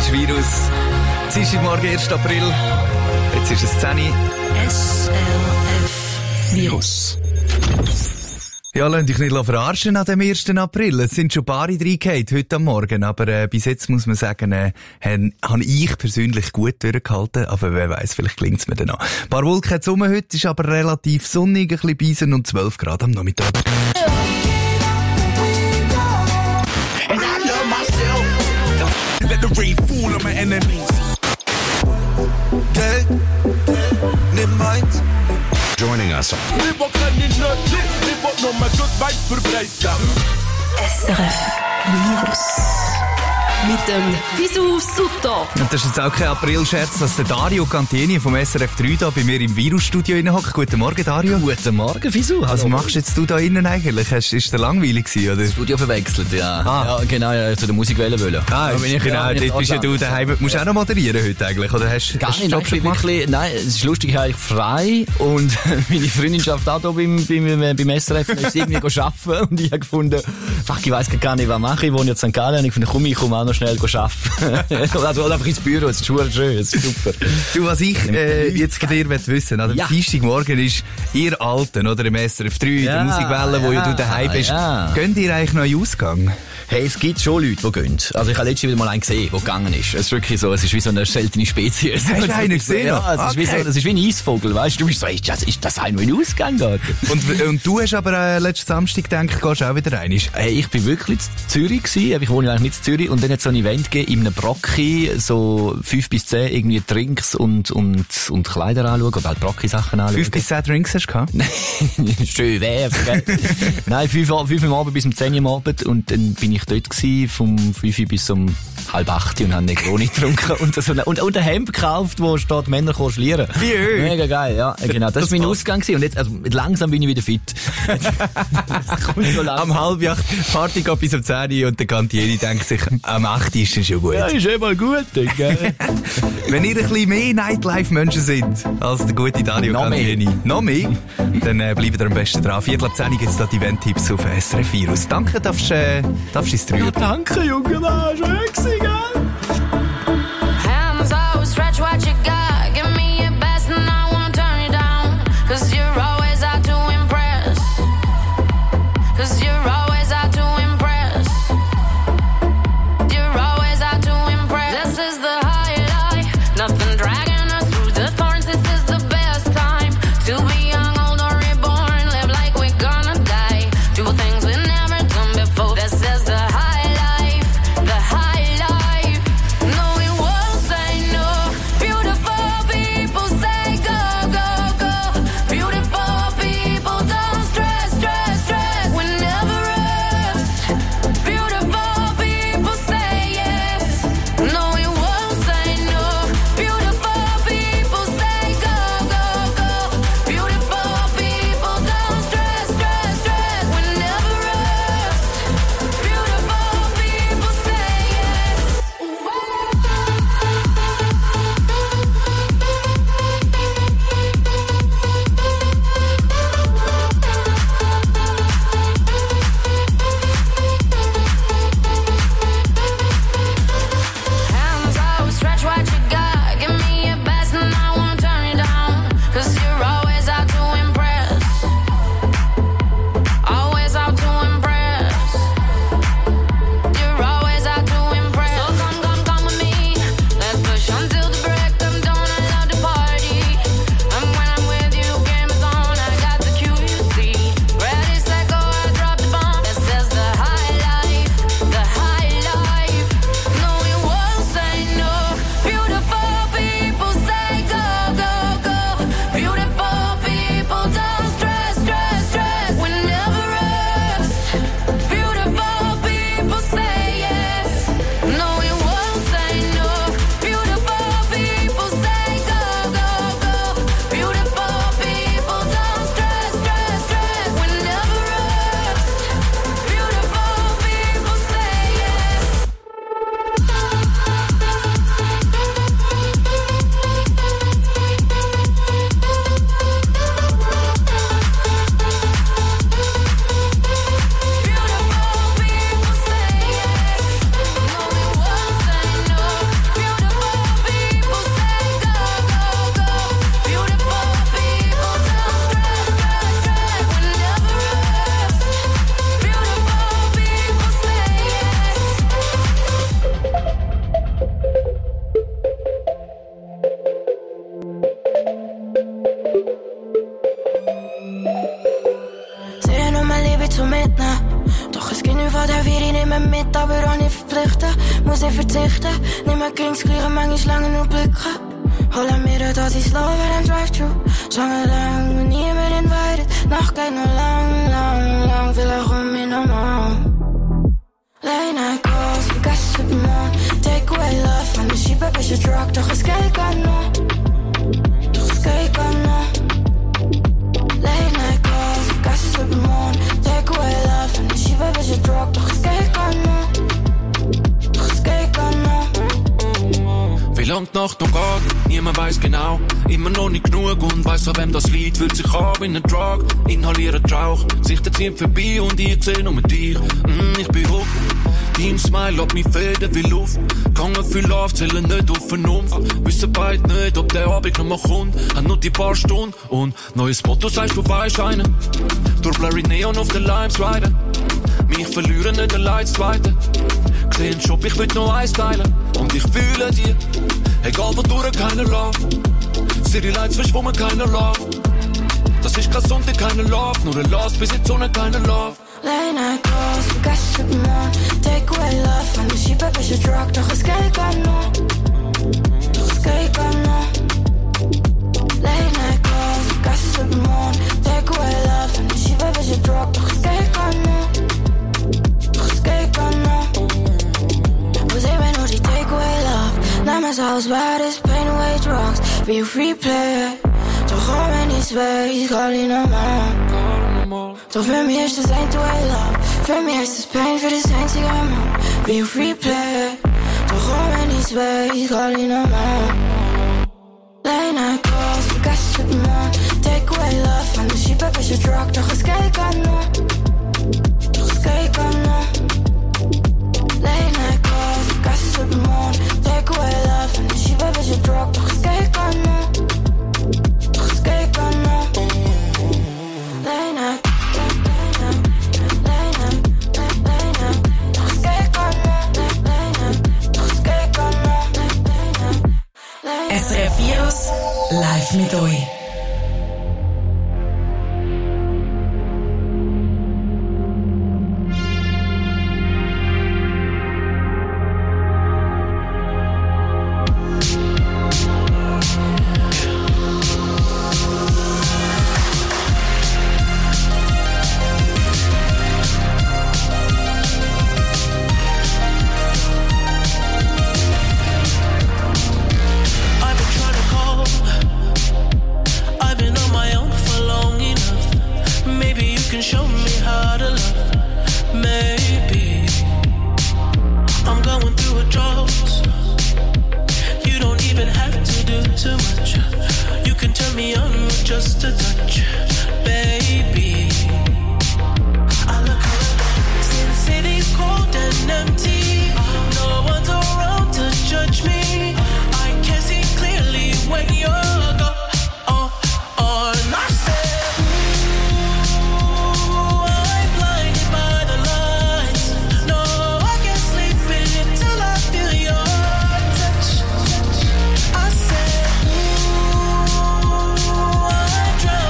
ist Virus. Dienstagmorgen, 1. April. Jetzt ist es 10 Uhr. SRF Virus. Ja, lasst euch nicht verarschen an dem 1. April. Es sind schon ein paar reingehauen heute am Morgen, aber bis jetzt muss man sagen, habe ich persönlich gut durchgehalten, aber wer weiss, vielleicht gelingt es mir dann noch. Ein paar Wolken hat es rum, heute ist aber relativ sonnig, ein bisschen Beisen und 12 Grad am Nachmittag. Let the rain fall on my enemies. Geld, nimm meins. Joining us. SRF Virus. Mit dem Visu Sutter. Und das ist jetzt auch kein April-Scherz, dass der Dario Cantieni vom SRF 3 da bei mir im Virus-Studio hockt. Guten Morgen, Dario. Guten Morgen, Visu. Was machst jetzt du da innen eigentlich? Ist der langweilig gewesen, oder? Das Studio verwechselt, ja. Ja, genau, ja, zu der Musikwelle wollen. Genau, dort bist ja du daheim. Musst du auch noch moderieren heute eigentlich, oder hast du den Job schon gemacht? Nein, es ist lustig, ich habe frei und meine Freundin schafft auch hier beim SRF, ist irgendwie arbeiten und ich habe gefunden, fuck, ich weiss gar nicht, was mache ich, wohne jetzt in St. Gallen und ich finde, ich komme auch noch schnell arbeiten. Also einfach ins Büro, es ist schon schön, es ist super. Du, was ich jetzt von dir wissen will, am Dienstagmorgen ist ihr Alten, oder im SRF 3, der Musikwelle, wo du daheim bist. Gehen ihr eigentlich noch in den Ausgang? Hey, es gibt schon Leute, die gehen. Also ich habe letztens wieder mal einen gesehen, der gegangen ist. Es ist wirklich so, es ist wie so eine seltene Spezies. Hast du einen gesehen? Ja, es ist wie ein Eisvogel, weißt du? Du bist so, ist das einer, der in den Ausgang geht? Und du hast aber letzten Samstag gedacht, gehst auch wieder rein? Hey, ich bin wirklich in Zürich gewesen, ich wohne eigentlich nicht in Zürich, und dann hat es so ein Event gegeben, in einem Brocki, so 5 bis 10 irgendwie Drinks und Kleider anschauen, oder halt Brocki-Sachen anschauen. 5 bis 10 Drinks hast du gehabt? Schön wär's, gell? Nein, 5 am Abend bis um 10 Uhr am Abend, und dann bin ich dort gewesen, vom 5 Uhr bis um 7:30 und habe Negroni getrunken und ein Hemd gekauft, wo steht, Männer können schlieren. Wie? Mega geil, ja, genau. Das war mein Ausgang gewesen. Und jetzt, also, langsam bin ich wieder fit. So am 7:30 Party geht bis um 10 Uhr und der Cantieni denkt sich, am 8 Uhr ist es schon gut. Ja, ist mal gut, gell? Wenn ihr ein bisschen mehr Nightlife-Menschen sind als der gute Dario Cantieni, noch mehr, dann bleibt ihr am besten dran. 9:45 gibt es da die Event-Tipps auf SRF Virus. Danke, darfst du ins 3 Ja, danke, Junge, war schön gewesen, gell? Hands out, stretch what you got. Give me your best and I won't turn you down. 'Cause you're always out to impress. 'Cause you're always out to impress. You're always out to impress. This is the high life. Nothing dragging us through the thorns. This is the best time to be young, old or reborn. Live like we're gonna die. Do things we've never done before. This is the high life. The high life. No, we won't say no. Beautiful people say go, go, go. Beautiful zum Mitnehmen. Doch es gibt nichts von der Vieri, nicht mehr mit, aber auch nicht verpflichten. Muss nicht verzichten, nicht mehr ging's gleiche, manchmal lange nur blicken. Holen mir das ist slow, während Drive-Thru. Schon lang und nie mehr invited. Nacht geht noch lang, lang, lang, vielleicht komm ich noch mal. Late night calls, vergessen über morgen. Take away love, von der Schiebe bist du drug. Doch es geht gar noch, doch es geht gar noch. Late night calls, vergessen über morgen. Take away love, von der Schiebe bist du drug. Doch es geht gar noch, doch es geht gar noch. Wie lang die Nacht noch geht, niemand weiss genau. Immer noch nicht genug und weiss, an wem das liegt. Fühlt sich an wie ein Drug, inhalieren Rauch. Sichter zieht vorbei und ich seh nur dich. Ich bin hoch, dein Smile lässt mich fäden wie Luft. Gangen viel auf, zählen nicht auf Vernunft. Wissen beide nicht, ob der Abend noch mal kommt. Haben nur die paar Stunden und neues Motto sagst du weisst einen. Durch blurry Neon auf den Limes riden. Mich verlieren nicht allein Zweite. Gesehen Shop, ich will noch eins teilen. Und ich fühle dir, egal wo durch keiner Love. City Lights verschwommen, keiner Love. Das ist kein Sonntag, keine Love. Nur ein Last, bis in die Sonne, keine Love. Late night calls, vergessen über morgen. Take away love, von der Schiebe bist du drug. Doch es geht gar noch, doch es geht gar noch. Late night calls, vergessen über morgen. Take away love, von der Schiebe bist du drug. Doch es geht gar noch, doch es geht gar noch. Wo sehen wir nur die take away love? Nehmen es aus, beides pain away drugs. Wie auf Replay, doch auch wenn ich's weiß, call ich nochmal. Doch für mich ist das ain't the way love. Für mich ist das Pain für das einzige Mal. Wie auf Replay, doch auch wenn ich's weiß, call ich nochmal. Late night calls, vergessen über morgen. Take away love, von der Schiebe bist du drug. Doch es geht gar noch, doch es geht gar noch. Late night calls, vergessen über morgen. Take away love, von der Schiebe bist du drug. Doch es geht gar noch, doch es geht gar noch. Late night. SRF Virus live mit euch. I said, ooh,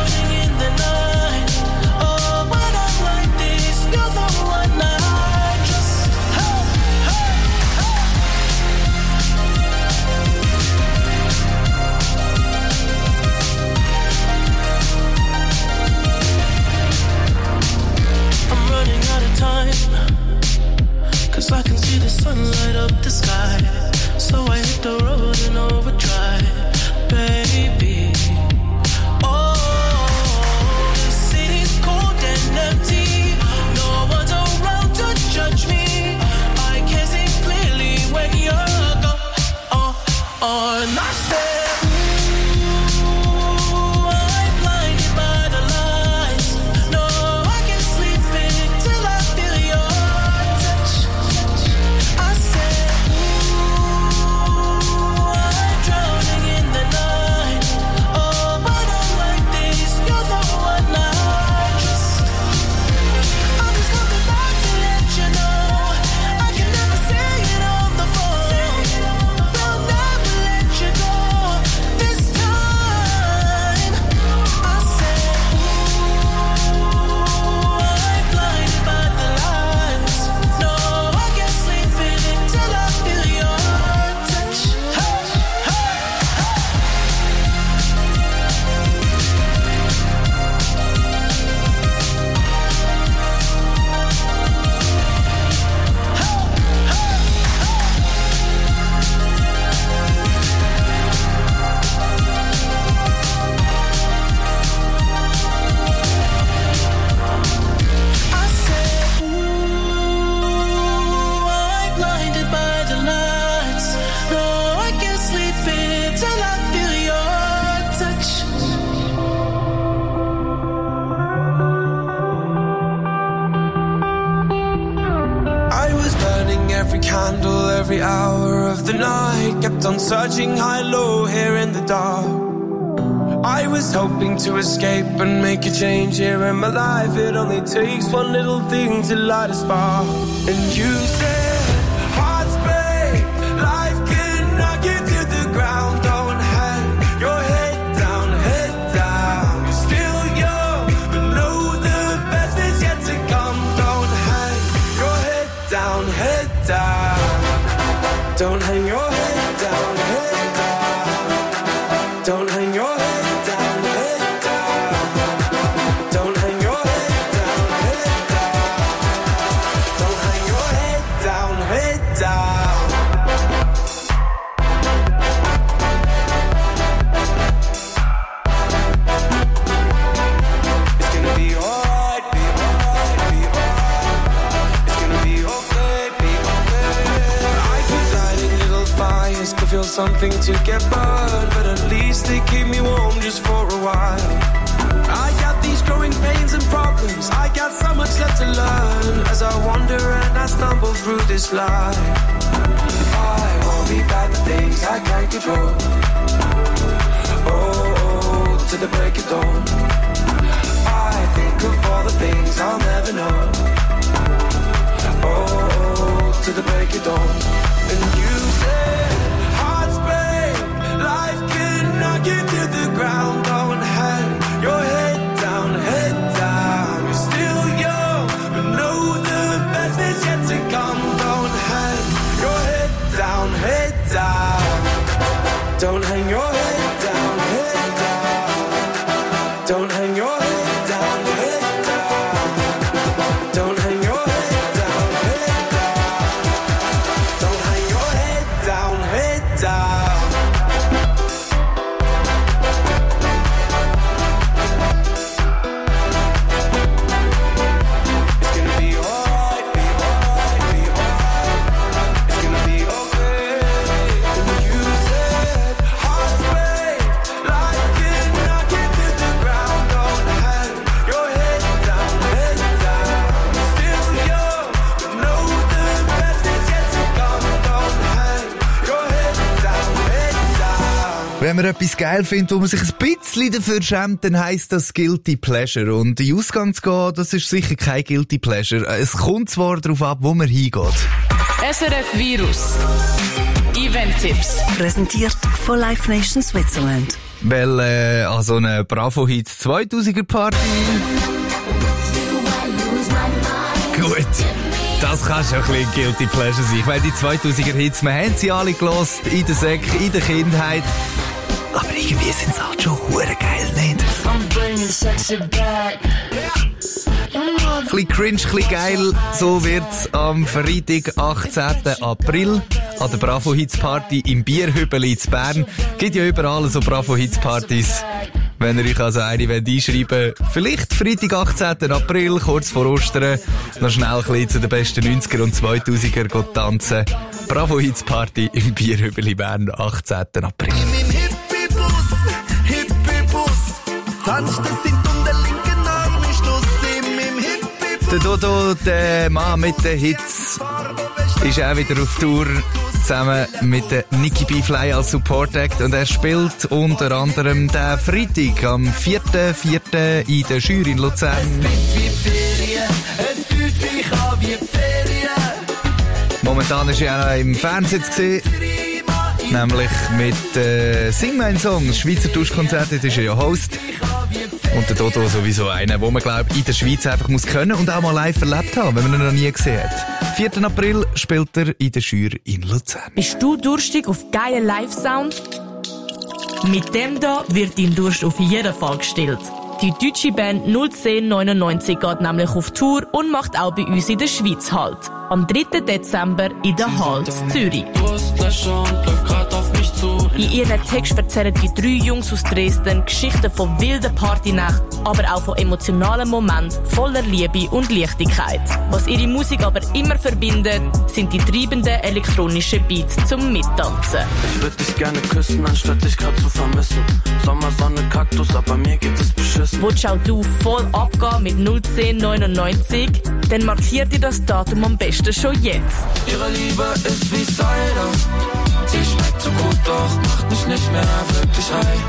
every candle, every hour of the night. Kept on searching high, low, here in the dark. I was hoping to escape and make a change here in my life. It only takes one little thing to light a spark. And you said, hearts break, life can knock you to the ground. Don't hang your head down, head down. You're still young, but know the best is yet to come. Don't hang your head down, head down. Don't hang your head down, head down. Don't hang your head. Feel something to get burned, but at least they keep me warm just for a while. I got these growing pains and problems, I got so much left to learn as I wander and I stumble through this life. I worry about the things I can't control. Oh, to the break of dawn. I think of all the things I'll never know. Oh, to the break of dawn. And you say life can knock you to the ground. Don't hang your head down, head down. You're still young, but know the best is yet to come. Don't hang your head down, head down. Don't hang your head down, head down. Don't hang your head down, head down. Don't hang your head down, head down. Don't hang your head down, head down. Wenn man etwas geil findet, wo man sich ein bisschen dafür schämt, dann heisst das Guilty Pleasure. Und in den Ausgang zu gehen, das ist sicher kein Guilty Pleasure. Es kommt zwar darauf ab, wo man hingeht. SRF Virus Event-Tipps. Präsentiert von Live Nation Switzerland. Weil an so einer Bravo Hits 2000er Party... Gut, das kann schon ein bisschen Guilty Pleasure sein. Weil die 2000er Hits, wir haben sie alle gelost in der Säck, in der Kindheit. Aber irgendwie sind sie halt schon hure geil, nicht? Ein bisschen cringe, ein bisschen geil. So wird's am Freitag, 18. April an der Bravo Hits Party im Bierhübeli in Bern. Gibt ja überall so Bravo Hits Partys. Wenn ihr euch also eine einschreiben wollt, vielleicht Freitag, 18. April, kurz vor Ostern, noch schnell ein bisschen zu den besten 90er und 2000er tanzen. Bravo Hits Party im Bierhübeli Bern, 18. April. Tanzt es in der linken Arm ist Schluss im Hip-Hip. Der Dodo, der Mann mit den Hits, ist auch wieder auf Tour, zusammen mit der Nicki B. Fly als Support Act. Und er spielt unter anderem den Freitag am 4.4. in der Jury in Luzern. Es fühlt sich an wie Ferien. Momentan ist er auch im Fernsehen zu sehen. Nämlich mit Sing mein Song, das Schweizer Tauschkonzert, dort ist er ja Host. Und der Dodo sowieso einer, wo man glaubt, in der Schweiz einfach muss können und auch mal live erlebt haben, wenn man ihn noch nie gesehen hat. 4. April spielt er in der Schür in Luzern. Bist du durstig auf geilen Live-Sound? Mit dem da wird dein Durst auf jeden Fall gestillt. Die deutsche Band 01099 geht nämlich auf Tour und macht auch bei uns in der Schweiz Halt. Am 3. Dezember in der Halt Zürich. Durstlöscher und läuft grad auf mich zu. In ihren Texten erzählen die 3 Jungs aus Dresden Geschichten von wilden Partynachten, aber auch von emotionalen Momenten voller Liebe und Leichtigkeit. Was ihre Musik aber immer verbindet, sind die treibenden elektronischen Beats zum Mittanzen. Ich würde dich gerne küssen, anstatt dich grad zu vermissen. Sommersonne, Kaktus, aber mir geht es beschissen. Willst auch du voll abgehen mit 01099? Dann markiert ihr das Datum am besten schon jetzt. Ihre Liebe ist wie Cider. Sie schmeckt so gut, doch macht mich nicht mehr wirklich high.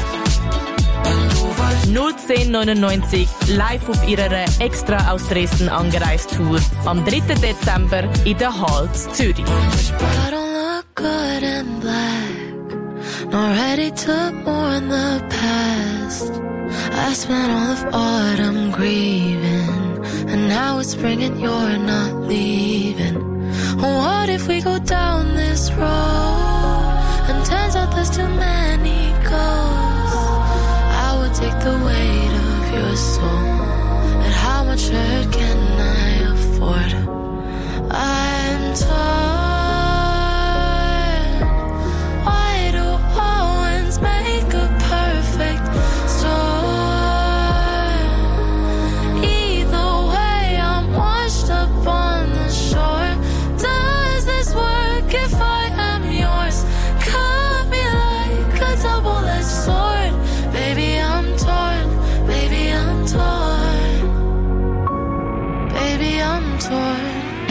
01099 live auf ihrer extra aus Dresden angereist Tour am 3. Dezember in der Halle Zürich. I don't look good in black, nor ready to mourn the past. I spent all of autumn grieving, and now it's spring and you're not leaving. What if we go down this road, and turns out there's too many ghosts? I would take the weight of your soul, and how much hurt can I afford? I'm torn. Why do Owens make a perfect storm? Either way, I'm washed up on the shore. Does this work if I am yours? Cut me like a double-edged sword. Baby, I'm torn. Baby, I'm torn. Baby, I'm torn.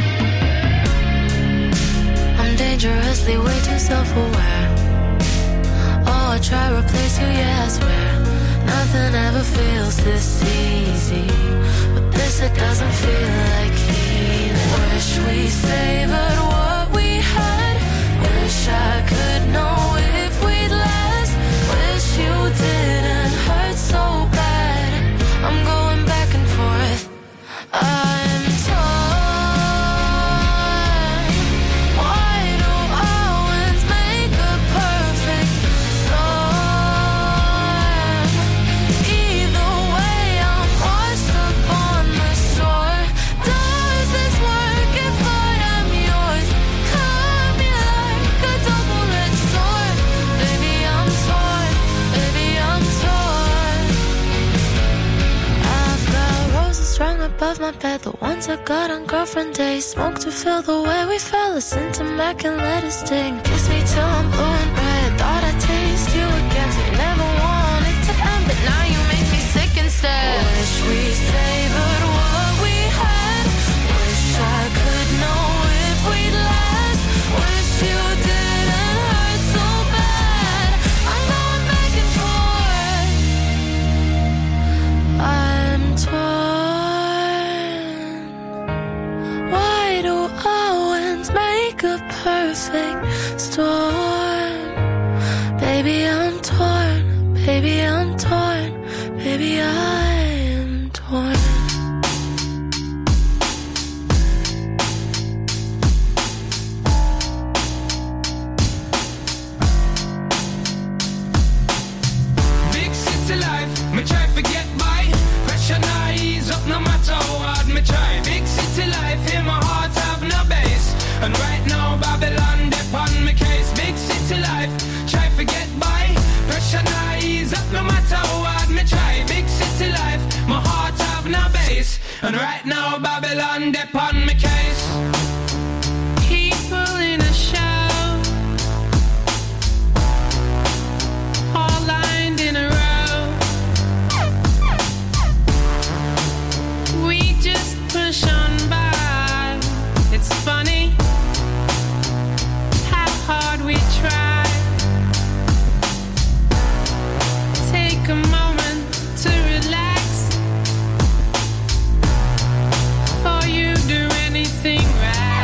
Dangerously way too self-aware. Oh, I try to replace you, yeah, I swear. Nothing ever feels this easy, but this, it doesn't feel like healing. Wish we savored what we had. Wish I could know if we'd last. Wish you didn't hurt so bad. I'm going back and forth. I'm torn. Above my bed, the ones I got on girlfriend days. Smoke to fill the way we fell. Listen to Mac and let it sting. Kiss me till I'm blue and red. Thought I'd taste you again, so you never wanted to end, but now you make me sick instead. Wish we savored what we had. Wish I could know if we'd last. Wish you didn't hurt so bad. I'm going back and forth. I'm torn. A perfect storm. Baby, I'm torn. Baby, I'm torn. Baby, I'm torn. Big city life, me try to get by. Pressure not ease up no matter how hard me try. Big city life, in my heart have no base. And right now Babylon dip on me case. Big city life, try to get by. Pressure not ease up no matter how hard me try. Big city life, my heart have no base. And right now Babylon dip on me case. People in a show, all lined in a row. We just push on by. It's funny hard we try. Take a moment to relax. Before you do anything right.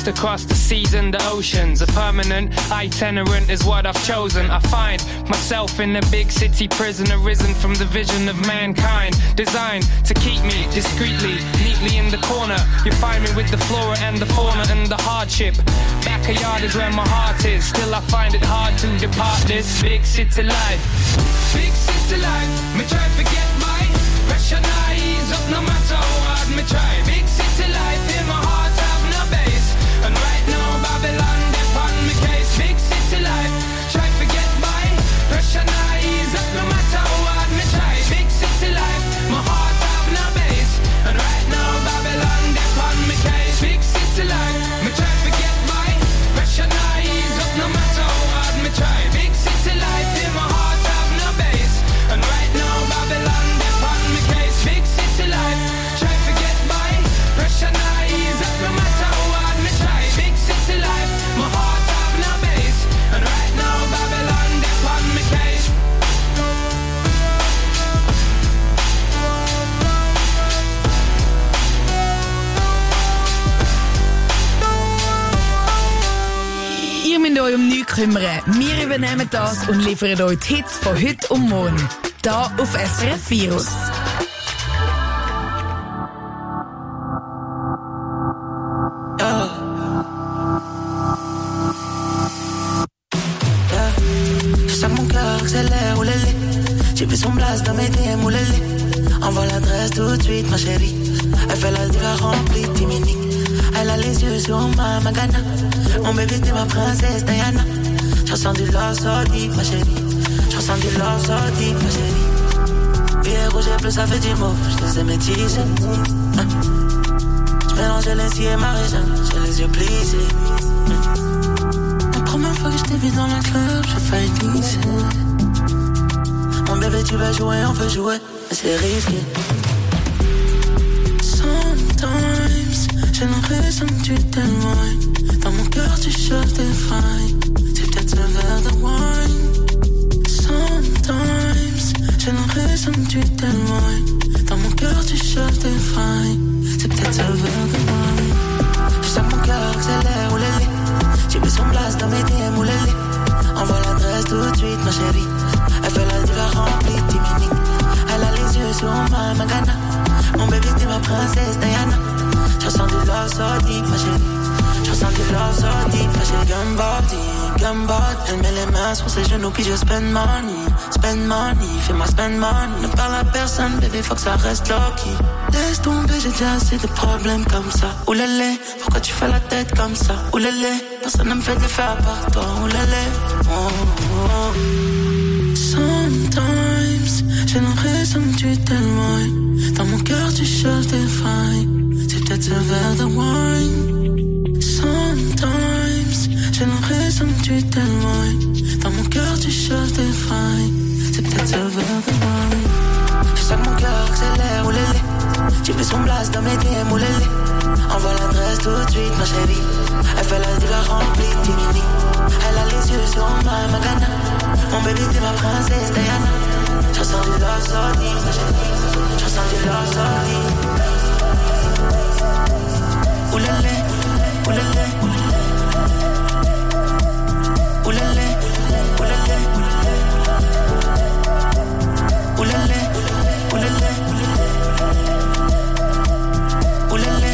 Lost across the seas and the oceans. A permanent itinerant is what I've chosen. I find myself in a big city prison, arisen from the vision of mankind, designed to keep me discreetly, neatly in the corner. You find me with the flora and the fauna and the hardship. Backyard is where my heart is. Still I find it hard to depart this big city life. Big city life, me try to forget my pressure, now ease up no matter how hard me try. Big city life, in my heart have no base. And right now Babylon, they on me case. Big city life, try to forget my pressure, now ease up no matter how hard me try. Big city life, my heart have no base. And right now Babylon, they on me case. Big city life, me try to forget my pressure, now ease up no matter how hard me try. Big city life, in my heart have no base. And right now Babylon, they on me case. Big city life, try to forget my pressure, now ease up no matter how hard me try. Big city life, my heart have no base. And right now Babylon, they on me case. Ihr müsst euch um nichts kümmern. Wir übernehmen das und liefern euch die Hits von heute und morgen. Da auf SRF Virus. Chaque mon cœur accélère, oulélé. J'ai vu son blast dans mes DM, oulélé. Envoie l'adresse tout de suite, ma chérie. Elle fait la diva remplie, timinique. Elle a les yeux sur ma Magana. Mon bébé, t'es ma princesse Diana. Je ressens du love so deep, ma chérie. Je ressens du love so deep, ma chérie. Billet rouge et bleu, ça fait du mauve. Je les ai métissés. Je mélange les et ma région. J'ai les yeux plissés. La première fois que je t'ai vu dans la club, j'ai failli glisser. Mon bébé, tu vas jouer, on peut jouer, mais c'est risqué. Sometimes, j'ai l'impression que tu t'éloignes. Dans mon cœur, tu cherches des failles. C'est peut-être ce verre de wine. Sometimes, j'ai l'impression que tu t'éloignes. Dans mon cœur, tu cherches des failles. C'est peut-être ce verre de wine. Je sens mon cœur accélère, oulélé. J'ai vu son blast dans mes DM, oulélé. Envoie l'adresse tout de suite, ma chérie. Elle fait la diva remplie, timinique. Elle a les yeux sur ma Magana. Mon bébé, t'es ma princesse Diana. Je ressens du love so deep, ma chérie. Je ressens du love so deep, ma chérie. Gambard, elle met les mains sur ses genoux puis je spend money, fais-moi spend money. Ne parle à personne, bébé, faut que ça reste low-key. Laisse tomber, j'ai déjà assez de problèmes comme ça. Oulélé, pourquoi tu fais la tête comme ça? Oulélé, personne ne me fait de faire à part toi. Oulélé, oh, oh. Sometimes, j'ai l'impression que tu t'éloignes. Dans mon cœur, tu cherches des failles. C'est peut-être ce verre de wine. Sometimes, j'ai l'impression que tu t'éloignes. Dans mon cœur, tu cherches des failles. C'est peut-être ce verre de wine. Je sens que mon cœur accélère, oulélé. J'ai vu son blast dans mes DM, oulélé. Envoie l'adresse tout de suite, ma chérie. Elle fait la diva remplie, timinique. Elle a les yeux sur ma Magana. Mon bébé, t'es ma princesse Diana. Je ressens du love so deep, ma chérie. Je ressens du love so deep. Oulélé, oulélé. Oulélé, oulélé. Oulélé, oulélé. Oulélé,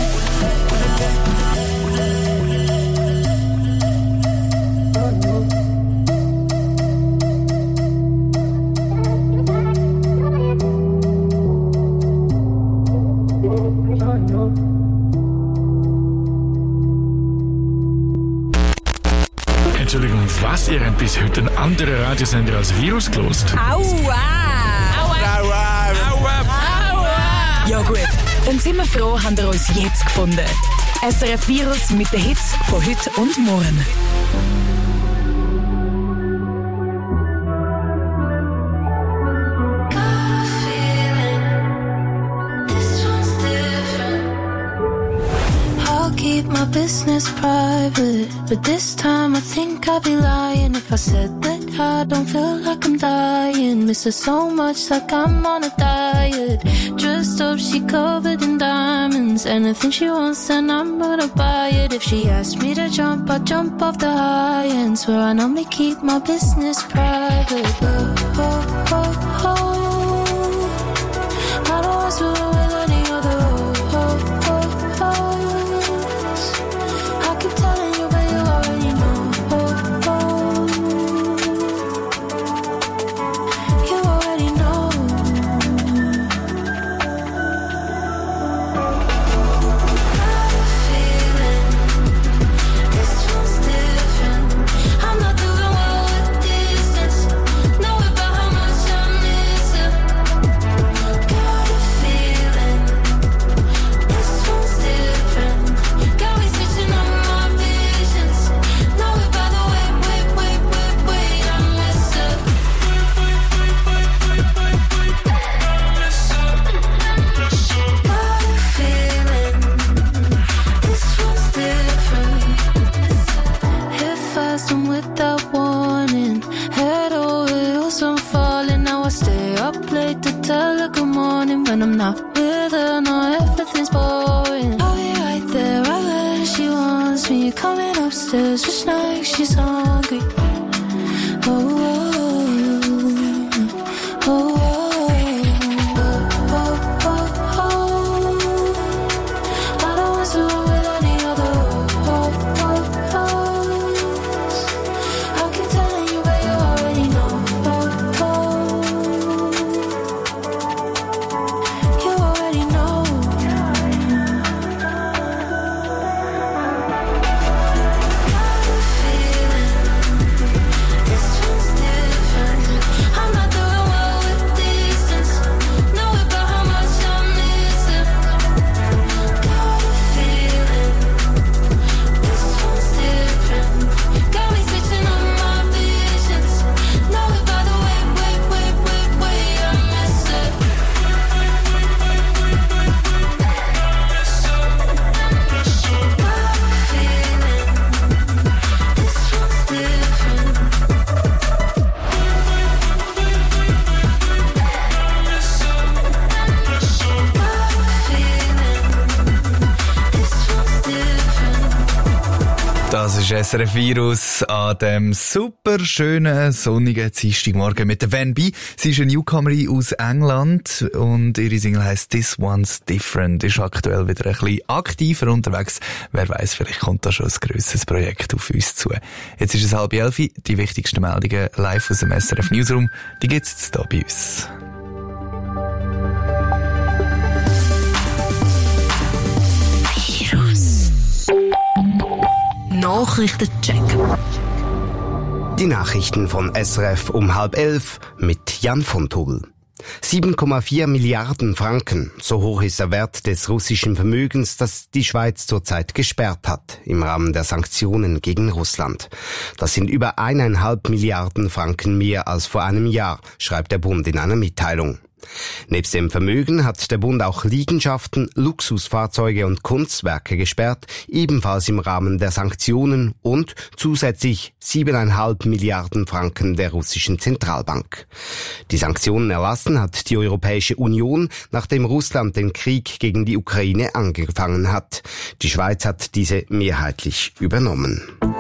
Entschuldigung, was? Ihr habt bis heute einen anderen Radiosender als Virus gelost? Aua! Ja gut, dann sind wir froh, habt ihr uns jetzt gefunden. SRF Virus mit den Hits von heute und morgen. Keep my business private, but this time I think I'd be lying if I said that I don't feel like I'm dying. Miss her so much, like I'm on a diet. Dressed up, she covered in diamonds. wants anything she wants, and I'm gonna buy it. If she asks me to jump, I'll jump off the high end. Swear I normally keep my business private. I don't want to with any other I keep telling you, but you already know. You already know. Got a feeling this one's different. I'm not doing well with distance. Know about how much I miss it. Got a feeling this one's different. Got me switching up my visions. Know about the way I miss it. Got a feeling this one's different. Hit fast and without warning. Head over heels, I'm falling. Now I stay up late to tell her good morning. When I'm not with her, no, everything's boring. I'll be right there, right where she wants me. Coming upstairs just like she's hungry. Oh, oh, oh, I don't want to run with any other. I keep telling you, but you already know. You already know. Got a feeling this one's different. I'm not doing well with distance. Know about how much I miss it. Got a feeling this one's different. Got me switching up my visions. Know about the way I miss it. Got a feeling this one's different. Got a feeling this one's different. Das ist SRF Virus an dem super schönen, sonnigen Dienstagmorgen mit der Van B. Sie ist eine Newcomerin aus England und ihre Single heisst This One's Different. Ist aktuell wieder ein bisschen aktiver unterwegs. Wer weiss, vielleicht kommt da schon ein grosses Projekt auf uns zu. Jetzt ist es 10:30. Die wichtigsten Meldungen live aus dem SRF Newsroom. Die gibt's jetzt hier bei uns. Nachrichtencheck. Die Nachrichten von SRF um 10:30 mit Jan von Tull. 7,4 Milliarden Franken, so hoch ist der Wert des russischen Vermögens, das die Schweiz zurzeit gesperrt hat, im Rahmen der Sanktionen gegen Russland. Das sind über 1,5 Milliarden Franken mehr als vor einem Jahr, schreibt der Bund in einer Mitteilung. Nebst dem Vermögen hat der Bund auch Liegenschaften, Luxusfahrzeuge und Kunstwerke gesperrt, ebenfalls im Rahmen der Sanktionen und zusätzlich 7,5 Milliarden Franken der russischen Zentralbank. Die Sanktionen erlassen hat die Europäische Union, nachdem Russland den Krieg gegen die Ukraine angefangen hat. Die Schweiz hat diese mehrheitlich übernommen.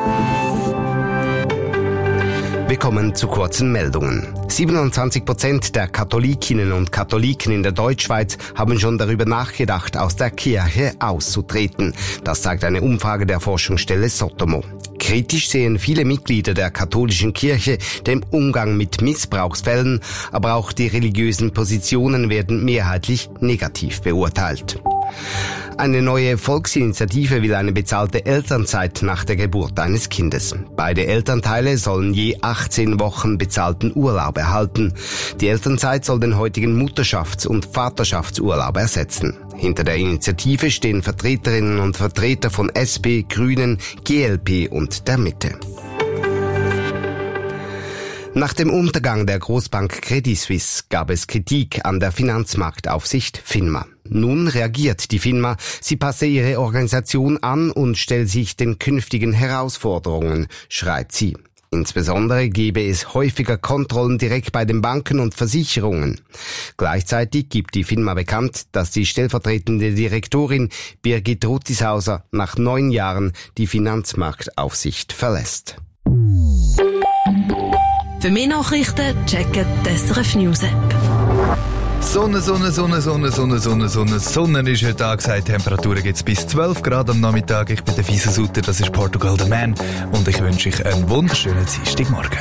Wir kommen zu kurzen Meldungen. 27% der Katholikinnen und Katholiken in der Deutschschweiz haben schon darüber nachgedacht, aus der Kirche auszutreten. Das zeigt eine Umfrage der Forschungsstelle Sotomo. Kritisch sehen viele Mitglieder der katholischen Kirche den Umgang mit Missbrauchsfällen, aber auch die religiösen Positionen werden mehrheitlich negativ beurteilt. Eine neue Volksinitiative will eine bezahlte Elternzeit nach der Geburt eines Kindes. Beide Elternteile sollen je 18 Wochen bezahlten Urlaub erhalten. Die Elternzeit soll den heutigen Mutterschafts- und Vaterschaftsurlaub ersetzen. Hinter der Initiative stehen Vertreterinnen und Vertreter von SP, Grünen, GLP und der Mitte. Nach dem Untergang der Großbank Credit Suisse gab es Kritik an der Finanzmarktaufsicht FINMA. Nun reagiert die FINMA, sie passe ihre Organisation an und stellt sich den künftigen Herausforderungen, schreit sie. Insbesondere gebe es häufiger Kontrollen direkt bei den Banken und Versicherungen. Gleichzeitig gibt die Firma bekannt, dass die stellvertretende Direktorin Birgit Rutishauser nach 9 Jahren die Finanzmarktaufsicht verlässt. Für mehr Nachrichten checken die SRF News App. Sonne ist heute angesagt. Temperaturen gibt es bis 12 Grad am Nachmittag. Ich bin der Fisa Sutter, das ist Portugal the Man. Und ich wünsche euch einen wunderschönen Dienstagmorgen.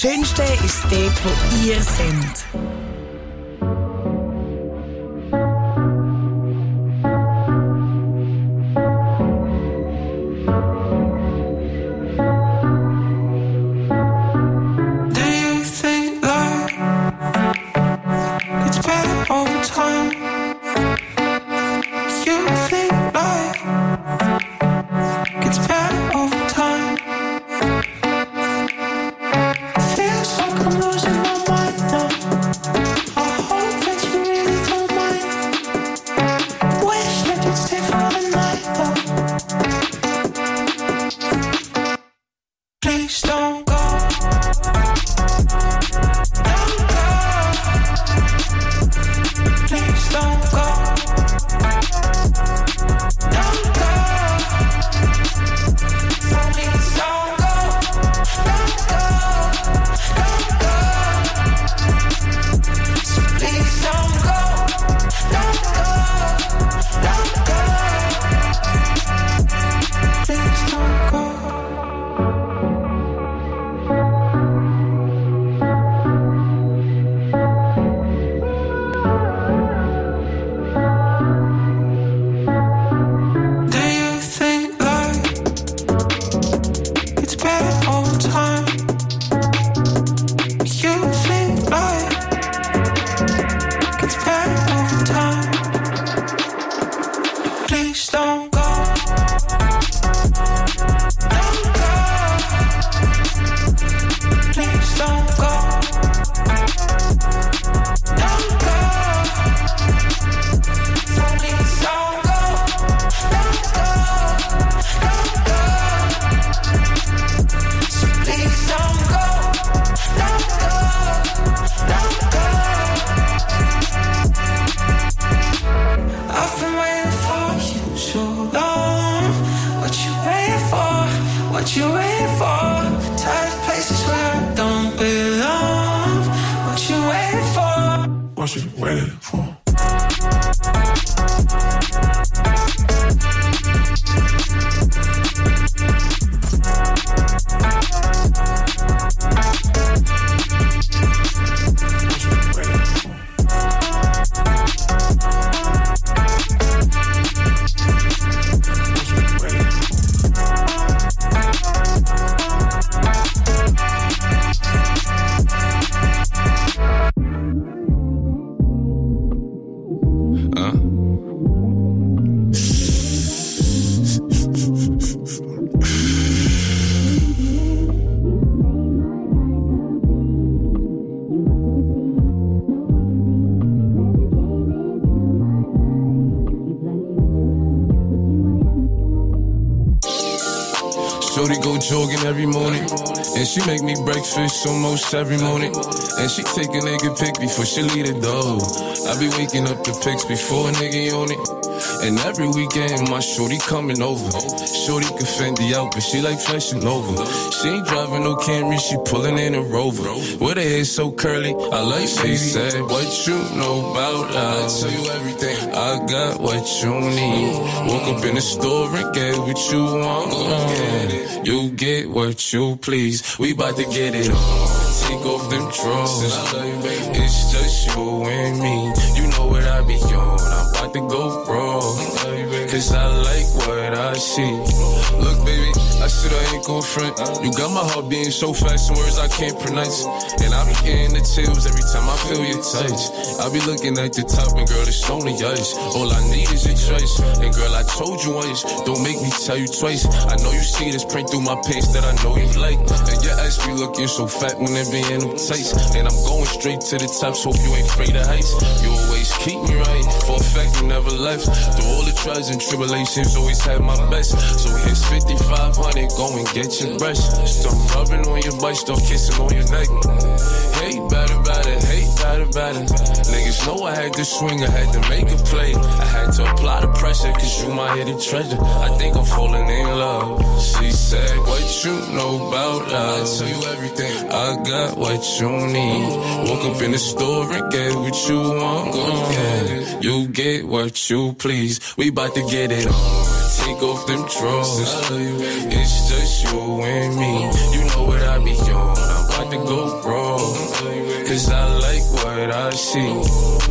Schönste ist dort, wo ihr seid. Shorty go jogging every morning, and she make me breakfast almost every morning. And she take a nigga pic before she leave the door. I be waking up the pics before a nigga on it. And every weekend my shorty coming over. Shorty can Fendi out, but she like Fashion Nova. She ain't driving no Camry, she pulling in a Rover. With her hair so curly, I like she said, what you know about love? I tell you everything, I got what you need. Woke up in the store and get what you want. You get what you please. We bout to get it on. Take off them drawers. It's just you and me. You know what I be on. I'm about to go raw. Cause I like what I see. Look, baby, I said I ain't gon' front. You got my heart beating so fast, some words I can't pronounce. And I be getting the chills every time I feel your touch. I be looking at the top and girl, it's only us. All I need is your choice. And girl, I told you once, don't make me tell you twice. I know you see this print through my pants that I know you like. And your ass be looking so fat when it be in them tights. And I'm going straight to the top, so hope you ain't afraid of heights. You always keep me right, for a fact you never left. Through all the trials and tribulations, always had my best. So here's 5,500, go and get your brush. Start rubbing on your butt, start kissing on your neck. Hate better, hate better. Niggas know I had to swing, I had to make a play. I had to apply the pressure, cause you my hidden treasure. I think I'm falling in love. She said, what you know about love? I tell you everything, I got what you need. Woke up in the store and get what you want. Yeah. You get what you please. We bout to get it on. Take off them drawers. It's just you and me. You know what I be on. I'm about to go wrong. Cause I like what I see.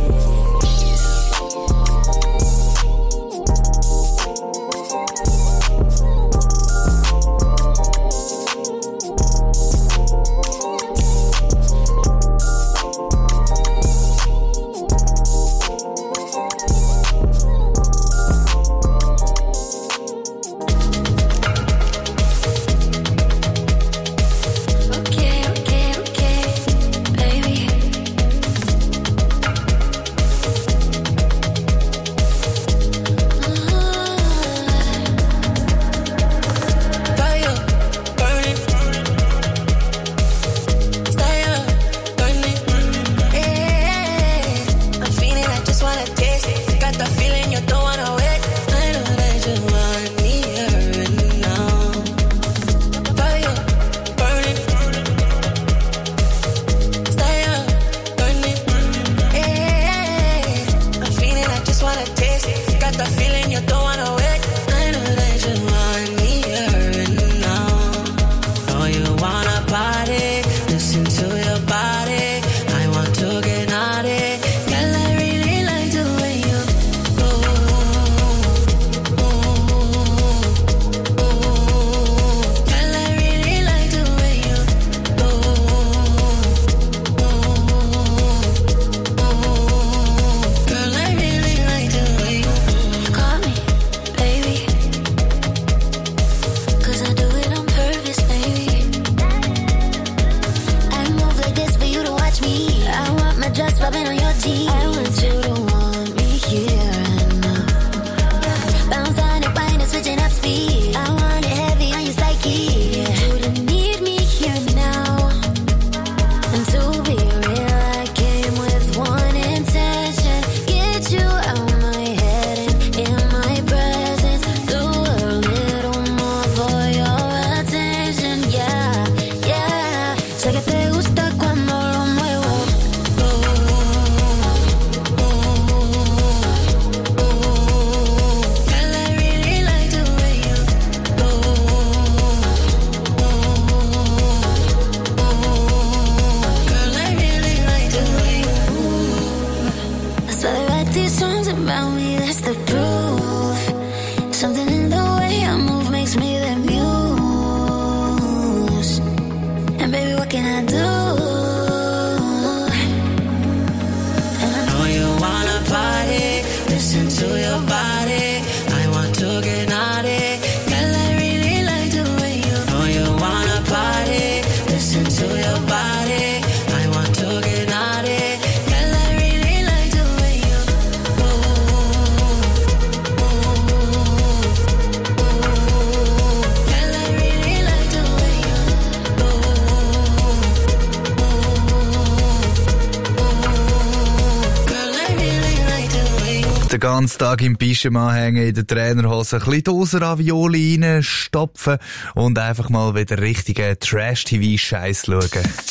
Den ganzen Tag im Pyjama hängen, in der Trainerhose, ein bisschen Dosen-Ravioli reinstopfen und einfach mal wieder richtigen Trash-TV-Scheiß schauen.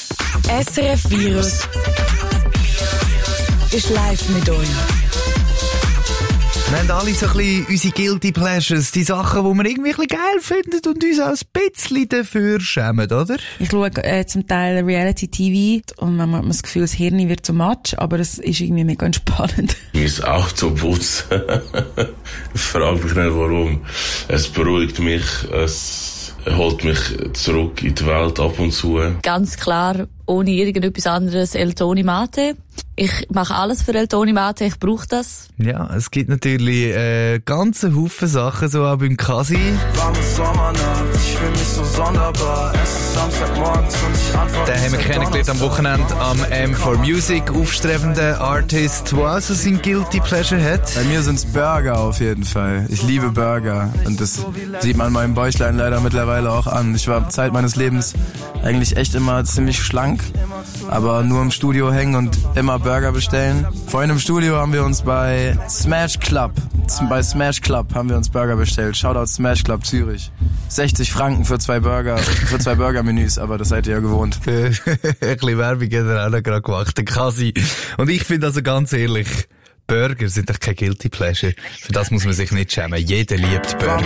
SRF Virus ist live mit euch. Wir haben alle so ein bisschen unsere Guilty Pleasures, die Sachen, die wir irgendwie ein bisschen geil finden und uns auch ein bisschen dafür schämen, oder? Ich schaue zum Teil Reality-TV und man hat das Gefühl, das Hirn wird zu Matsch, aber das ist irgendwie mega entspannend. Mein Auto putzen. Ich frage mich nicht warum. Es beruhigt mich, es holt mich zurück in die Welt ab und zu. Ganz klar, ohne irgendetwas anderes, El Toni Mate. Ich mache alles für El Toni Mate, ich brauche das. Ja, es gibt natürlich ganze Haufen Sachen, so auch beim Kasi. Warme Sommernacht, ich fühl mich so sonderbar. Es ist Samstagmorgens und ich antworte. Den haben wir kennengelernt am Wochenende am M4 Music, aufstrebender Artist, der auch so sein Guilty Pleasure hat. Bei mir sind's Burger auf jeden Fall. Ich liebe Burger und das sieht man meinem Bäuchlein leider mittlerweile auch an. Ich war Zeit meines Lebens eigentlich echt immer ziemlich schlank, aber nur im Studio hängen und immer Burger bestellen. Vorhin im Studio haben wir uns bei Smash Club haben wir uns Burger bestellt. Shoutout Smash Club Zürich. 60 Franken für 2 Burger, für 2 Burger-Menüs, aber das seid ihr ja gewohnt. Ein bisschen Werbung hat er auch noch gerade gemacht, der Kasi. Und ich finde also ganz ehrlich, Burger sind doch kein Guilty Pleasure. Für das muss man sich nicht schämen. Jeder liebt Burger.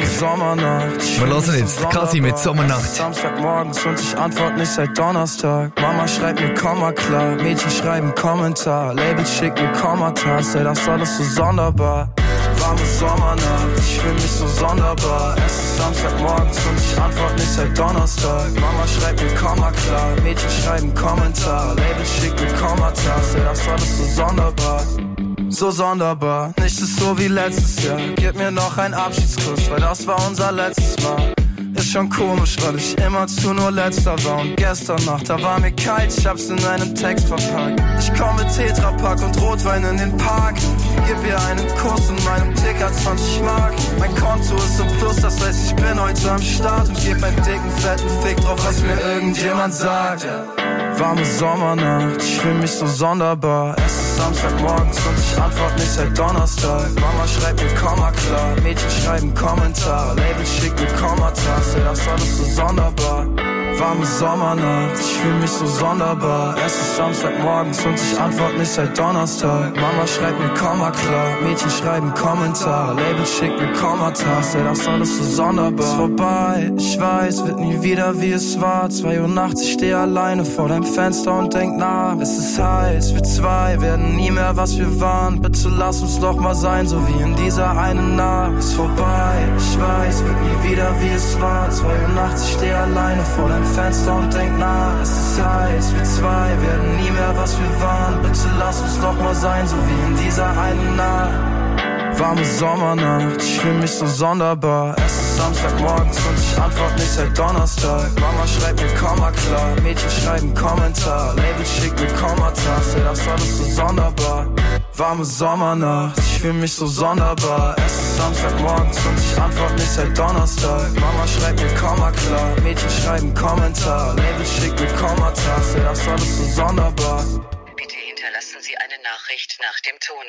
Wir hören jetzt Kasi mit Sommernacht. Samstagmorgens und ich antworte nicht seit Donnerstag. Mama schreibt mir Komma klar, Mädchen schreiben Kommentar, Labels schickt mir Kommata, ey, das ist alles so sonderbar. Warme Sommernacht, ich fühl mich so sonderbar. Es ist Samstagmorgens und ich antworte nicht seit Donnerstag. Mama schreibt mir Komma klar, Mädchen schreiben Kommentar, Labels schickt mir Kommata, ey, das ist alles so sonderbar. So sonderbar, nichts ist so wie letztes Jahr. Gib mir noch einen Abschiedskuss, weil das war unser letztes Mal. Ist schon komisch, weil ich immerzu nur letzter war. Und gestern Nacht, da war mir kalt, ich hab's in einem Text verpackt. Ich komm mit Tetrapack und Rotwein in den Park. Gib ihr einen Kuss in meinem Ticker 20 Mark. Mein Konto ist im Plus, das heißt ich bin heute am Start. Und geb einen dicken, fetten Fick drauf, was mir irgendjemand sagt. Warme Sommernacht, ich fühl mich so sonderbar. Es ist Samstagmorgens und ich antworte nicht seit Donnerstag. Mama schreibt mir Komma klar, Mädchen schreiben Kommentar, Label schickt mir Kommata, ey, das ist alles so sonderbar. Warme Sommernacht, ich fühl mich so sonderbar. Es ist Samstagmorgens und ich antworte nicht seit Donnerstag. Mama schreibt mir Komma klar, Mädchen schreiben Kommentar, Label schickt mir Kommata, ey, das ist alles so sonderbar. Ist vorbei, ich weiß, wird nie wieder wie es war. 2 Uhr nachts, ich steh alleine vor deinem Fenster und denk nach. Es ist heiß, wir zwei werden nie mehr was wir waren. Bitte lass uns doch mal sein, so wie in dieser einen Nacht. Ist vorbei, ich weiß, wird nie wieder wie es war. 2 Uhr nachts, ich steh alleine vor deinem Fenster und denk nach. Es ist heiß, wir zwei werden nie mehr was wir waren. Bitte lass uns doch mal sein, so wie in dieser einen Nacht. Warme Sommernacht, ich fühl mich so sonderbar. Es ist Samstagmorgens und ich antworte nicht seit Donnerstag. Mama schreibt mir Komma klar, Mädchen schreiben Kommentar, Label schickt mir Kommata, ey, das ist alles so sonderbar. Warme Sommernacht, ich fühl mich so sonderbar. Es ist Samstagmorgens und ich antworte nicht seit Donnerstag. Mama schreibt mir Komma klar, Mädchen schreiben Kommentar, Label schickt mir Kommata, ey, das ist alles so sonderbar. Bitte hinterlassen Sie eine Nachricht nach dem Ton.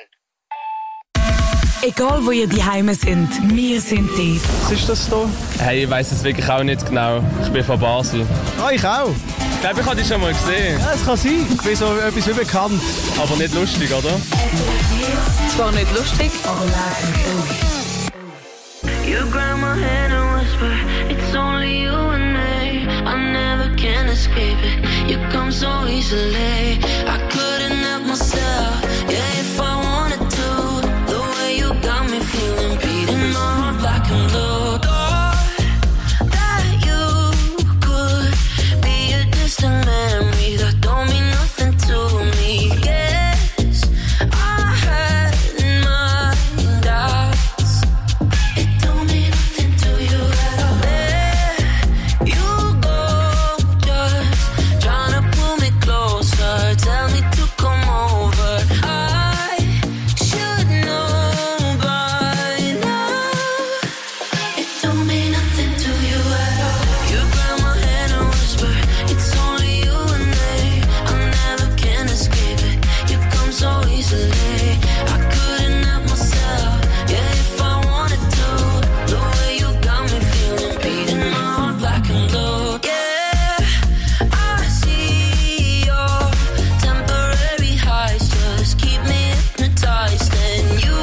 Egal wo ihr daheim sind, wir sind dort. Was ist das hier? Hey, ich weiss es wirklich auch nicht genau. Ich bin von Basel. Ah, ich auch. Ich glaube, ich habe dich schon mal gesehen. Ja, das kann sein. Ich bin so etwas wie bekannt. Aber nicht lustig, oder? Zwar nicht lustig, aber You grab my hand and whisper, it's only you and me. I never can escape it, you come so easily. I couldn't help myself, yeah, if I wanted to. The way you got me feeling, beating my heart black and blue. Thought that you could be a distant memory that don't mean nothing to me. Guess I had my doubts. It don't mean nothing to you at all. There you go, just trying to pull me closer. Tell me to come over. I should know by now. It don't mean nothing to you at all. You grab my hand and whisper, it's only you and me. I never can escape it, you come so easily. I couldn't help myself, yeah, if I wanted to. The way you got me feeling, beating my heart black and blue. Yeah, I see your temporary highs just keep me hypnotized, and you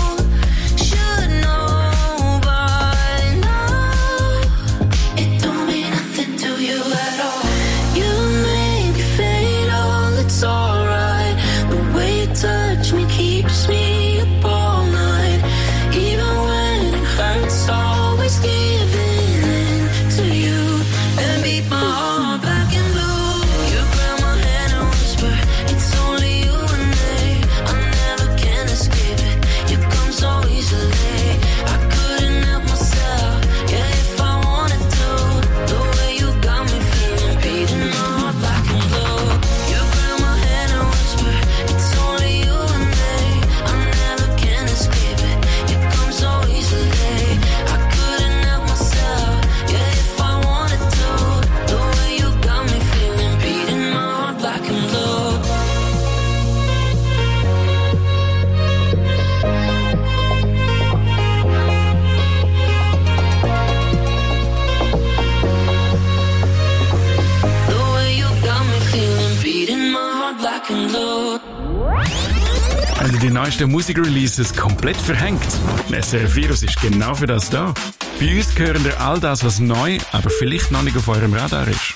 should know by now. It don't mean nothing to you at all. You make me fade, all it's alright. The way you touch me keeps me up all night. Even when it hurts, always giving in to you and beat my heart black and blue. You grab my hand and whisper, it's only you and me. I never can escape it, you come so easily. I couldn't help myself, yeah, if I wanted to. The way you got me feeling, beating my heart black and blue. You grab my hand and whisper, it's only you and me. I never can escape it, you come so easily. I couldn't help myself, yeah, if I wanted to. The way you got me feeling, beating my heart black and blue. The way you got me feeling, beating my heart black and blue. Haben ihr die neuesten Musikreleases komplett verhängt? SRF Virus ist genau für das da. Bei uns hören ihr all das, was neu, aber vielleicht noch nicht auf eurem Radar ist.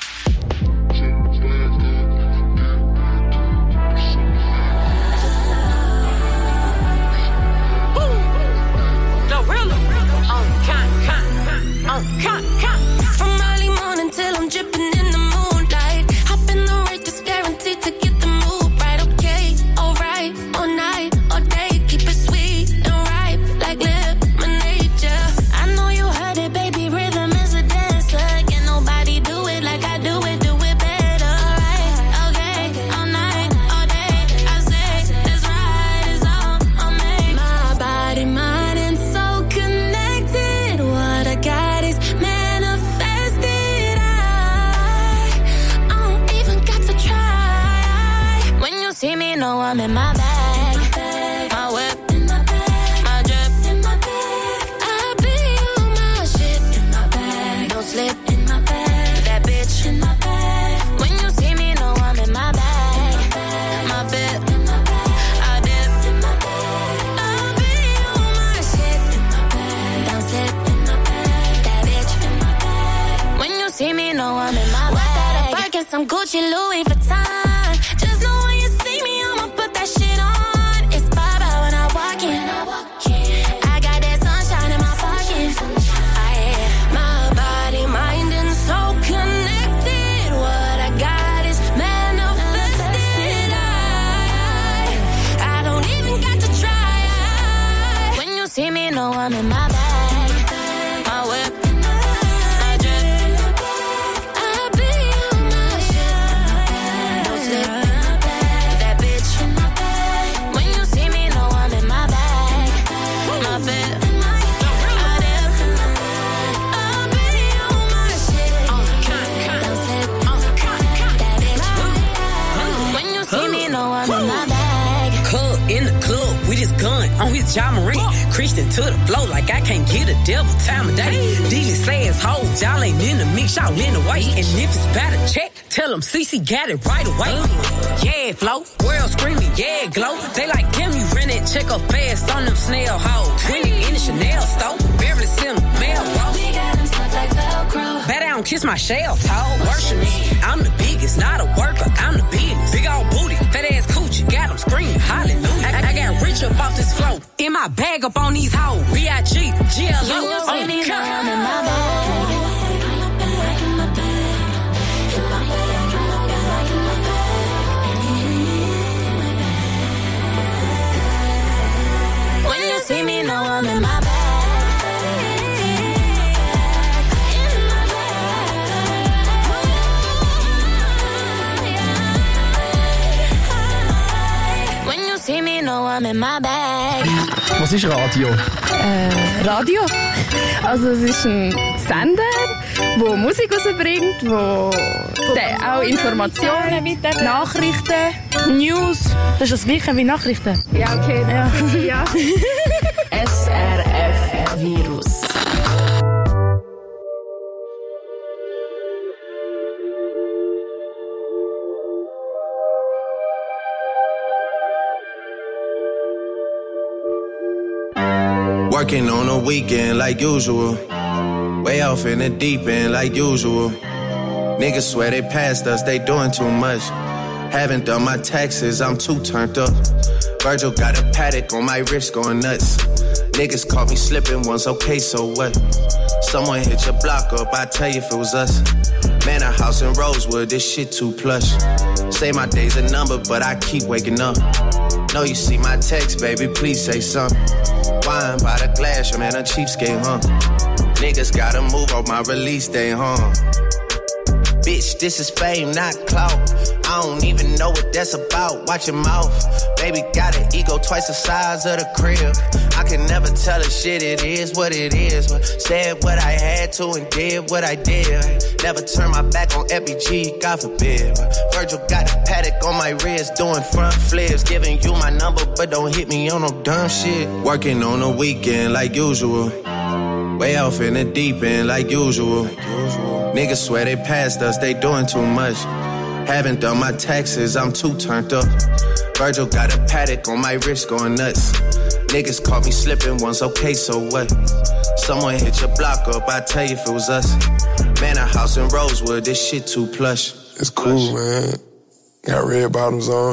From early morning till I'm dripping in the moonlight. Hop in the right, just guaranteed to get the mood right. Okay, alright, all night, all day, keep it sweet and ripe like lemonade. Yeah, I know you heard it, baby. Rhythm is a dancer. Can nobody do it like I do it? Do it better, right? Okay, all night, all day. I say let's ride, it's all on me. My body, mind, and soul connected. What I got is manifested. I don't even got to try. When you see me, know I'm in my bag. My whip, my drip, I be on my shit. Don't slip, that bitch. When you see me, know I'm in my bag. My fit, I dip. I be on my shit. Don't slip, that bitch. When you see me, know I'm in my bag. Birkin, some Gucci, Louis Vuitton. Just know when you see me, I'ma put that shit on. It's bye-bye when I walk in. I got that sunshine in my pocket. My body, mind, and soul connected. What I got is manifested. I don't even got to try. When you see me, know I'm in my bag. My whip, my drip, I be on my shit. Don't slip, that bitch. When you see me, know I'm in my bag. My fit, I dip. I be on my shit. Don't slip, that bitch. When you see me, know I'm in my bag. Cub in the club with his gun on his John Marie. Christian to the flow like I can't get a devil time of day. These slash hoes, y'all ain't in the mix, y'all in the way. And if it's about a check, tell them CC got it right away. Yeah, flow, world screaming, yeah, glow. They like, damn, you rent it, check up fast on them snail hoes. 20 in the Chanel store, barely send them mail roll. We got them stuck like Velcro. Bet I don't kiss my shell, tall, worship me. I'm the biggest, not a worker, I'm the business. Big old booty, fat ass coochie, got them screaming, hallelujah. I got rich up off this flow, in my bag up on these hoes. B.I.G., G.L.O. I'm in my bag. When you see me, know I'm in my bag. When you see me, know I'm in my bag. Was ist Radio? Radio? Also es ist ein Sender, der Musik rausbringt, wo auch Informationen weitergibt. Nachrichten, News. Das ist das Gleiche wie Nachrichten. Ja, okay. Ja. SRF Virus. Working on a weekend like usual. Way off in the deep end like usual. Niggas swear they passed us, they doing too much. Haven't done my taxes, I'm too turned up. Virgil got a paddock on my wrist going nuts. Niggas caught me slipping once, okay, so what? Someone hit your block up, I tell you if it was us. Man, a house in Rosewood, this shit too plush. Say my day's a number, but I keep waking up. Know you see my text, baby, please say something. Wine by the glass, man, a cheapskate, huh? Niggas gotta move on my release day, huh? Bitch, this is fame, not clout. I don't even know what that's about. Watch your mouth. Baby got an ego twice the size of the crib. I can never tell a shit, it is what it is. But said what I had to and did what I did. Never turn my back on FBG, God forbid. But Virgil got a paddock on my wrist, doing front flips. Giving you my number, but don't hit me on no dumb shit. Working on a weekend like usual. Way off in the deep end like usual. Niggas swear they passed us, they doing too much. Haven't done my taxes, I'm too turned up. Virgil got a paddock on my wrist going nuts. Niggas caught me slipping once, okay, so what? Someone hit your block up, I tell you if it was us. Man, a house in Rosewood, this shit too plush. It's cool, man. Got red bottoms on.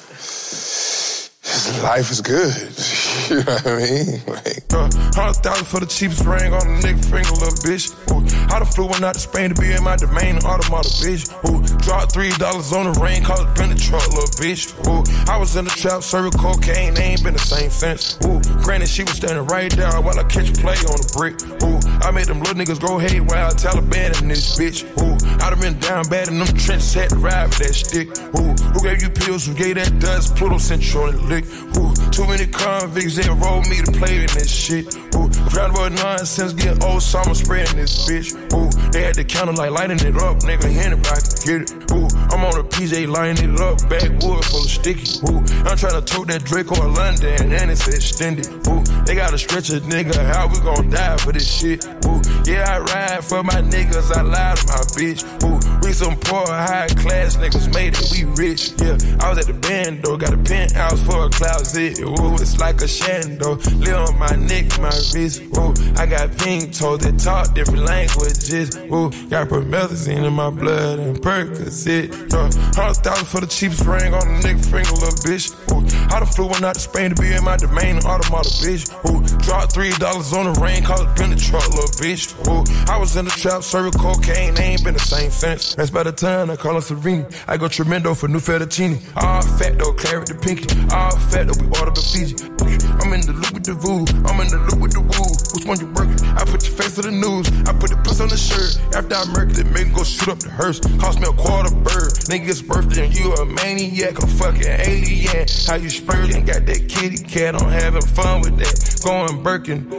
Life is good. You know what I mean? Like, 100,000 for the cheapest ring on the nigga finger, little bitch. Ooh, I done flew one out to Spain to be in my domain, automata, bitch. Ooh, dropped $3 on the ring, called it been the truck, little bitch. Ooh, I was in the trap, serving cocaine, they ain't been the same since. Ooh, granted, she was standing right there while I catch play on the brick. Ooh, I made them little niggas go haywire, Taliban in this bitch. Ooh, I done been down bad in them trenches, had to ride with that stick. Ooh, who gave you pills, who gave that dust, Pluto sent you on the lick. Ooh, too many convicts, they enrolled me to play in this shit. Ooh, round about nonsense, getting old summer spreading this bitch. Ooh, they had the counter like lighting it up, nigga, anybody can get it. Ooh, I'm on a PJ lining it up, backwood full of sticky. Ooh, I'm trying to tote that Drake or London, and it's extended. Ooh, they gotta stretch a nigga, how we gon' die for this shit? Ooh, yeah, I ride for my niggas, I lie to my bitch. Ooh, we some poor, high class niggas made it, we rich. Yeah, I was at the band though, got a penthouse for a closet. Ooh, it's like a shando, live on my neck, my wrist. Ooh, I got pink toes that talk different languages. Ooh, got promethazine in my blood and Percocet. 100,000 for the cheapest ring on the nigga finger, little bitch. Ooh, I done flew one out to Spain to be in my domain, automata, bitch. Ooh, dropped $3 on the ring, called it been the truck, little bitch. Ooh, I was in the trap, serving cocaine, they ain't been the same since. That's by the time I call her Serena. I go tremendo for new fettuccine. All fat though, claret the pinky. All fat though, we order the Fiji. I'm in the loop with the voo, I'm in the loop with the woo. Which one you working? I put your face to the news, I put the puss on the shirt. After I murdered it, make him go shoot up the hearse. Cost me a quarter bird, nigga's birthday and you a maniac, a fucking alien. How you spurting, got that kitty cat, I'm having fun with that. Going Birkin.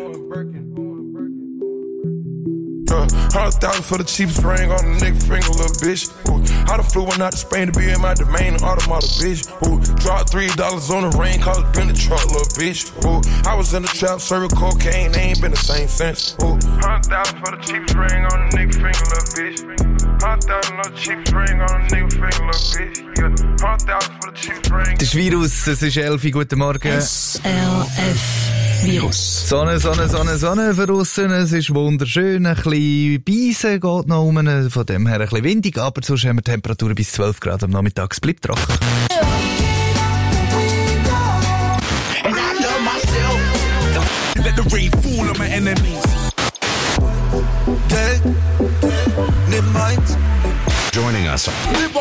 100,000 for the cheapest ring on the nigga finger, little bitch. Ooh, I done flew one out to Spain to be in my domain, automata, bitch. Ooh, dropped $3 on the ring, called it been the truck, little bitch. Ooh, I was in the trap, serving cocaine, they ain't been the same since. Ooh, 100,000 for the cheapest ring on the nigga finger, little bitch. 100,000 for the cheapest ring on the nigga finger, little bitch. Yeah, 100,000 for the cheapest ring. Das Virus, es ist 11 Uhr, guten Morgen. SRF. Virus. Sonne draussen, es ist wunderschön, ein bisschen Beisen geht noch um, von dem her ein bisschen windig, aber sonst haben wir Temperaturen bis 12 Grad am Nachmittag, es bleibt trocken. Let the rain fall on my enemies. Joining us.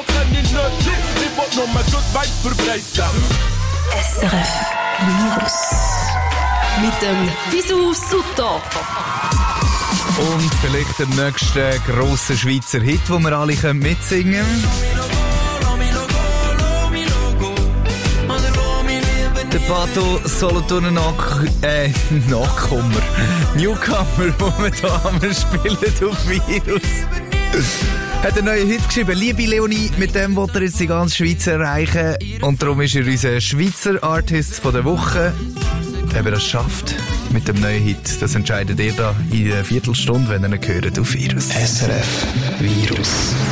SRF Virus. Mit dem Wieso Sutter. Und vielleicht der nächste grosse Schweizer Hit, den wir alle mitsingen können. Der Pato Solothurner Nachkommer. Newcomer, den wir hier spielen auf Virus. Hat einen neuen Hit geschrieben. Liebe Leonie, mit dem will er jetzt die ganze Schweiz erreichen. Und darum ist er unser Schweizer Artist von der Woche. Ob er das schafft mit dem neuen Hit, das entscheidet ihr da in einer Viertelstunde, wenn ihr ihn hört auf Virus. SRF Virus.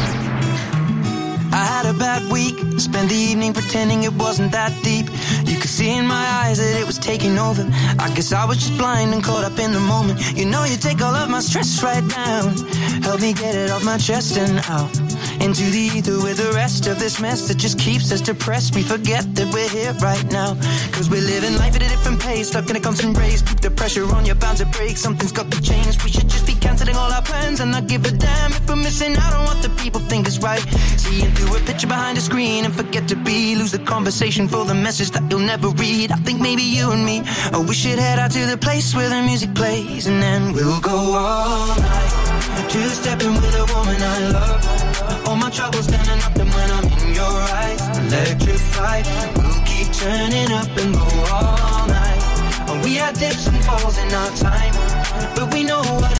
I had a bad week, spent the evening pretending it wasn't that deep. You could see in my eyes that it was taking over. I guess I was just blind and caught up in the moment. You know you take all of my stress right down. Help me get it off my chest and out into the ether with the rest of this mess that just keeps us depressed. We forget that we're here right now, cause we're living life at a different pace, stuck in a constant race. Keep the pressure on, you're bound to break. Something's got to change. We should just be cancelling all our plans and not give a damn if we're missing out on what the people think is right. Seeing through a picture behind a screen and forget to be. Lose the conversation for the message that you'll never read. I think maybe you and me, oh, we should head out to the place where the music plays, and then we'll go all night, two-stepping with a woman I love. All my troubles standing up, and when I'm in your eyes, electrified. We'll keep turning up and go all night. We had dips and falls in our time, but we know